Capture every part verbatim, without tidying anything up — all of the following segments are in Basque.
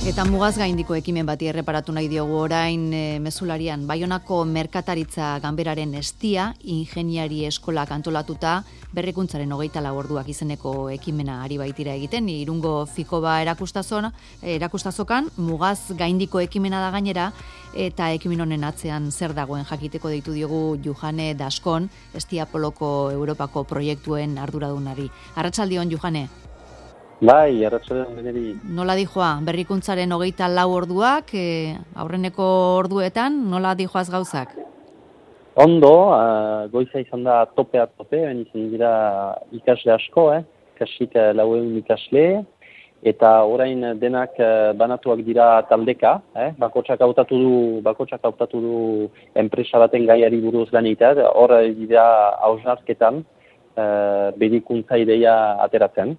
Eta mugaz gaindiko ekimen bati erreparatu nahi diogu orain e, mezularian. Baionako merkataritza ganberaren estia, ingeniari eskolak antolatuta, berrikuntzaren hogeita lau orduak izeneko ekimena ari baitira egiten. Irungo Fikoba erakustazona, erakustazokan, mugaz gaindiko ekimena da gainera, eta ekimen honen atzean zer dagoen jakiteko deitu diogu Juhane Daskon, Estia Poloko Europako proiektuen arduradunari. Arratsaldeon, Juhane. Bai, arratsaldeon deneri. Nola dijoa, berrikuntzaren hogeita lau orduak, e, aurreneko orduetan, nola dijoaz gauzak? Ondo, uh, goiza izan da topea tope, ben izan dira ikasle asko, eh? Kasik uh, laueun ikasle, eta orain denak uh, banatuak dira taldeka, eh? Bakotsak hautatu du, bakotsak hautatu du enpresa baten gaiari buruz lan egitea, hor dira hausnarketan uh, berrikuntza ideia ateratzen.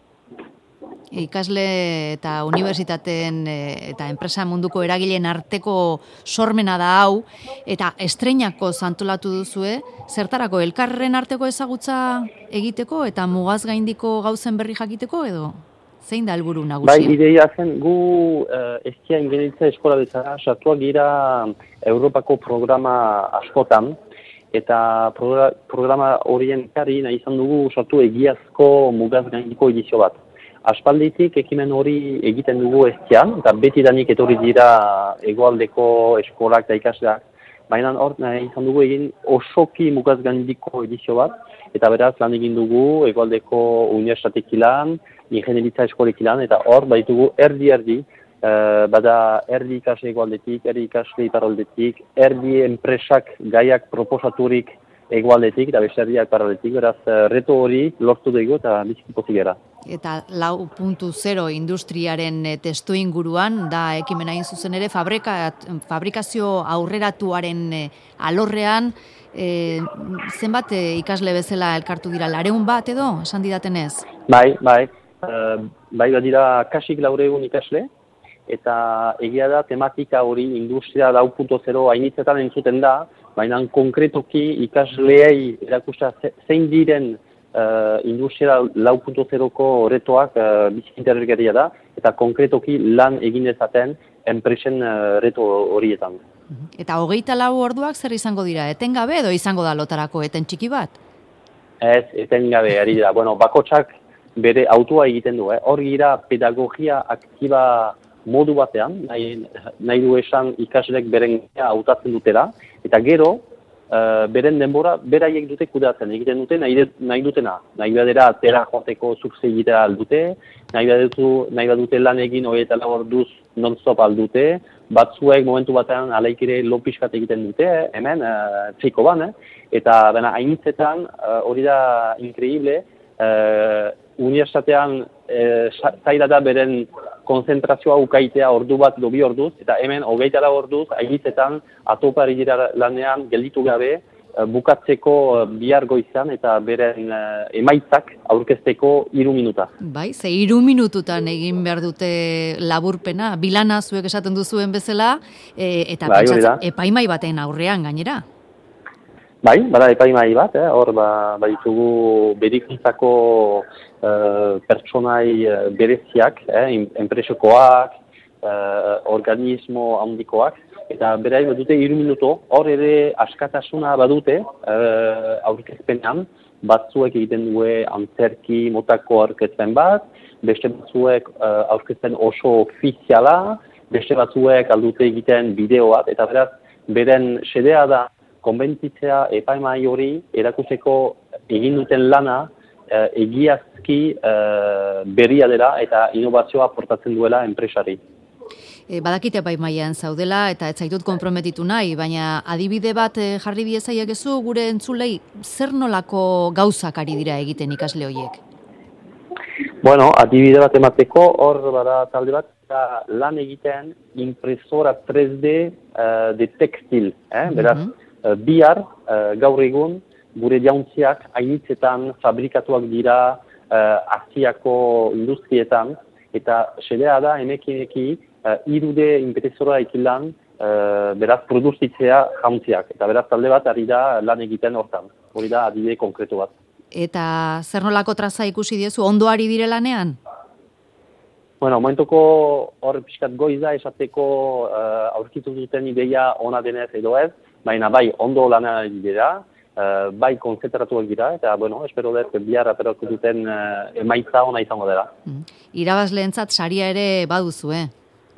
Ikasle eta unibertsitateen eta enpresa munduko eragileen arteko sormena da hau, eta estreinako antolatu duzue, zertarako elkarren arteko ezagutza egiteko eta mugaz gaindiko gauzen berri jakiteko edo? Zein da helburu nagusia? Bai, ideia zen, gu uh, estia ingeniaritza eskola bezala sartuak gira Europako programa askotan, eta programa horien kari nahi izan dugu sartu egiazko mugaz gaindiko edizio bat. Aspalditik ekimen hori egiten dugu estian, eta beti danik etorri dira hegoaldeko eskolak eta ikasleak. Baina hor nahi izan dugu egin osoki mugaz gaindiko edizio bat, eta beraz lan egin dugu hegoaldeko unibertsitateek lan, ingeniaritza eskolek lan, eta hor baitugu erdi-erdi, uh, bada erdi ikasle hegoaldetik, erdi ikasle iparraldetik, erdi enpresak gaiak proposaturik hegoaldetik, eta beste erdiak iparraldetik, beraz reto hori lortu dugu eta biziki pozik gara. Eta lau puntu zero industriaren testu inguruan, da ekimena egin zuzen ere, fabrika, fabrikazio aurreratuaren alorrean, e, zenbat ikasle bezala elkartu dira, lareun bat edo, esan didatenez? Bai, bai, uh, bai badira kasik laureun ikasle, eta egia da tematika hori industria lau puntu zero hainitzetan entzuten da, baina konkretoki ikasleei erakusta zein diren Uh, industria lau puntu zeroko retoak uh, biziki interesgarria da, eta konkretoki lan egin dezaten enpresen uh, reto horietan. Eta hogeita lau orduak zer izango dira? Etengabe edo izango da lotarako eten txiki bat? Ez, etengabe, ari da. Bueno, bakotsak bere autua egiten du. Eh? Hor gira pedagogia aktiba modu batean, nahi, nahi du esan ikasleek beren hautatzen dutela, eta gero, Uh, beren denbora, beraiek dute kudeatzen, egiten dute nahi, nahi dutena. Nahi badera atera joateko zurze egitea aldute, nahi badute, nahi badute lan egin hori eta lau orduz non-stop aldute, batzuek momentu batean alaikire lopiskat egiten dute, eh? Hemen, uh, txiko ban, eh? Eta bena, hainitzetan, uh, hori da inkreible, uh, unibertsitatean uh, zaila da beren konzentrazioa ukaitea ordu bat dobi orduz, eta hemen hogeita lau orduz, hainitzetan atopari dira lanean gelditu gabe, bukatzeko bihar goizan eta beren emaitzak aurkezteko hiru minuta. Bai, ze hiru minututan egin behar dute laburpena, bilana zuek esaten duzuen bezala, e, eta bai, pentsatzen epaimai baten aurrean gainera. Bai, bada epaimai bat, eh? Hor ba, baditugu berikuntzako uh, pertsonai uh, bereziak, eh? enpresokoak, uh, organismo handikoak, eta berai badute hiru minuto, hor ere askatasuna badute uh, aurkezpenean, batzuek egiten due antzerki motako aurkezpen bat, beste batzuek uh, aurkezpen oso ofiziala, beste batzuek aldute egiten bideo bat, eta beraz, beren xedea da, konbentzitzea epaimai hori erakusteko egin duten lana eh, egiazki eh, berria dela eta innovazioa aportatzen duela enpresari. E, badakite epaimaian zaudela eta ez zaitut konprometitu nahi, baina adibide bat e, jarri diezaiekezu gure entzulei zer nolako gauzak ari dira egiten ikasle horiek? Bueno, adibide bat emateko hor bada talde bat lan egiten impresora tres D uh, de textil, eh? Beraz, mm-hmm. Bihar, uh, gaur egun, gure jauntziak hainitzetan fabrikatuak dira uh, Asiako industrietan, eta xedea da, emekineki, uh, irude impresora ekilan, uh, beraz, produzitzea jauntziak. Eta beraz, talde bat, ari da lan egiten hortan. Hori da, adibide konkretu bat. Eta zer nolako traza ikusi diezu, ondo ari dire lanean? Bueno, momentuko hor pixkat goiz da esateko uh, aurkitu duten ideia ona denez edo ez, baina bai ondo lana dira, uh, bai konzentratuak dira, eta bueno, espero dut bihar aterako duten uh, emaitza ona izango dela. Mm. Irabazleentzat saria ere baduzu, eh?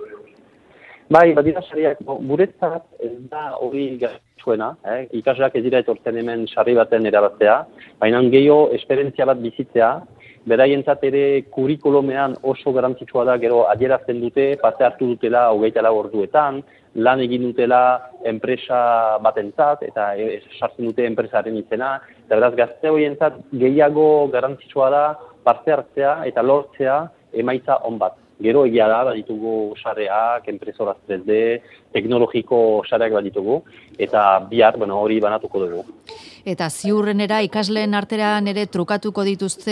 Bai, badira sariak, guretzat ez da hori garrantzitsuena, eh? Ikasleak ez dira etortzen hemen sarri baten erabaztea, baina gehiago esperientzia bat bizitzea, beraientzat ere kurikulumean oso garrantzitsua da gero adierazten dute, parte hartu dutela hogeita lau orduetan, lan egin dutela enpresa batentzat eta e, sartzen dute enpresaren izena, eta beraz gazte horientzat gehiago garrantzitsua da parte hartzea eta lortzea emaitza on bat. Gero egia da, baditugu sareak, enpresoraz tres D, teknologiko sareak baditugu, eta bihar, bueno, hori banatuko dugu. Eta ziurrenera ikasleen artean ere trukatuko dituzte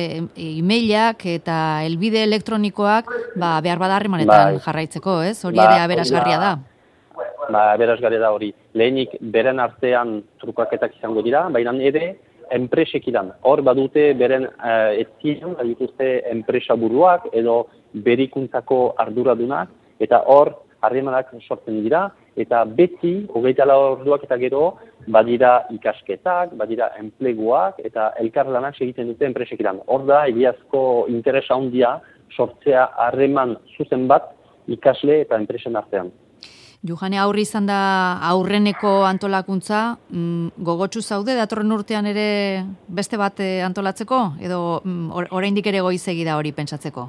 e-mailak eta helbide elektronikoak, ba, behar bada harremanetan bai. Jarraitzeko, ez? Hori ba, ere aberasgarria da. Ba, aberasgarria da hori. Lehenik beren artean trukaketak izango dira, baina ere enpresekidan. Hor badute beren uh, etzion, badituzte enpresa buruak edo berikuntzako arduradunak, eta hor harremanak sortzen dira, eta beti, hogeita lau orduak eta gero, badira ikasketak, badira enpleguak, eta elkarlanak egiten dute enpresekidan. Hor da, egiazko interesa handia sortzea harreman zuzen bat ikasle eta enpresen artean. Johane, aurri izan da aurreneko antolakuntza, mm, gogotsu zaude, datorren urtean ere beste bat antolatzeko, edo mm, oraindik ere goizegi da hori pentsatzeko?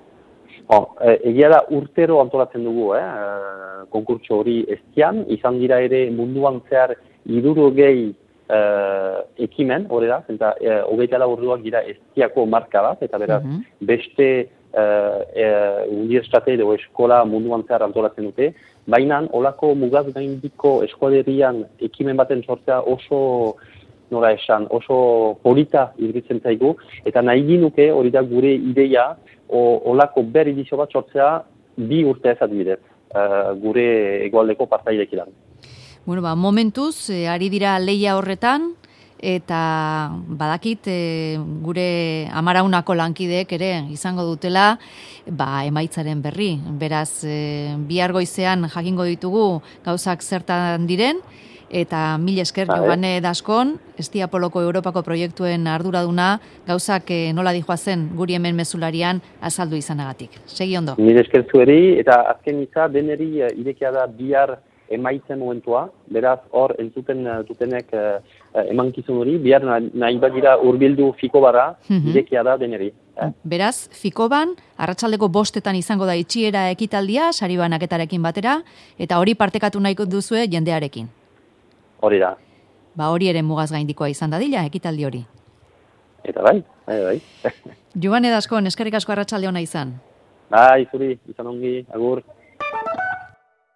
Oh, egia da urtero antolatzen dugu, eh? Konkurtso hori eztian, izan dira ere munduan zehar hirurogei eh, ekimen, hori da, eta eh, hogeita lau orduak dira eztiako marka bat, eta beraz uh-huh. beste eh, eh, unibertsitate edo eskola munduan zehar antolatzen dute, baina olako mugaz gaindiko eskualerian ekimen baten sortzea oso, nola esan, oso polita iruditzen zaigu, eta nahi ginuke hori da gure ideia, O, olako ber edizio bat sortzea bi urte ez adibidez, uh, gure egualdeko partaidekidan. Bueno, ba, momentuz, e, ari dira leia horretan, eta badakit e, gure amaraunako lankideek ere izango dutela, ba, emaitzaren berri. Beraz, e, bihar goizean jakingo ditugu gauzak zertan diren, eta mil esker Johane Daskon, Estia Poloko Europako proiektuen arduraduna, gauzak nola dijoazen guri hemen mezularian azaldu izanagatik. Segi ondo. Mil esker zueri, eta azken itza deneri irekia da bihar emaitzen momentua, beraz hor entzuten dutenek emankizun hori, bihar nahi badira urbildu Fikobara, mm-hmm. irekia da deneri. Eh? Beraz, Fikoban, arratsaldeko bostetan izango da itxiera ekitaldia, sari banaketarekin batera, eta hori partekatu nahiko duzue jendearekin. Hori da. Ba hori ere mugaz gaindikoa izan dadila, ekitaldi hori. Eta bai, bai, bai. Johane Daskon, eskerrik asko arratsalde ona izan. Bai, zuri, izan ongi, agur.